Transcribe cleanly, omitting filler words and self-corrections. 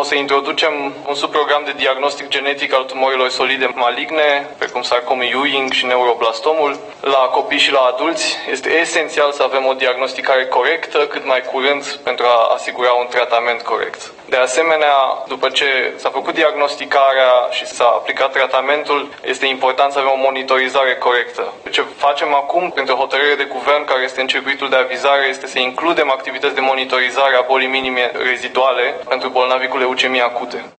să introducem un subprogram de diagnostic genetic al tumorilor solide maligne, precum sarcomul Ewing și neuroblastomul, la copii și la adulți. Este esențial să avem o diagnosticare corectă cât mai curând pentru a asigura un tratament corect. De asemenea, după ce s-a făcut diagnosticarea și s-a aplicat tratamentul, este important să avem o monitorizare corectă. Ce facem acum, printr-o hotărâre de guvern care este în circuitul de avizare, este să includem activități de monitorizare a bolii minime reziduale pentru bolnavii cu leucemie acute.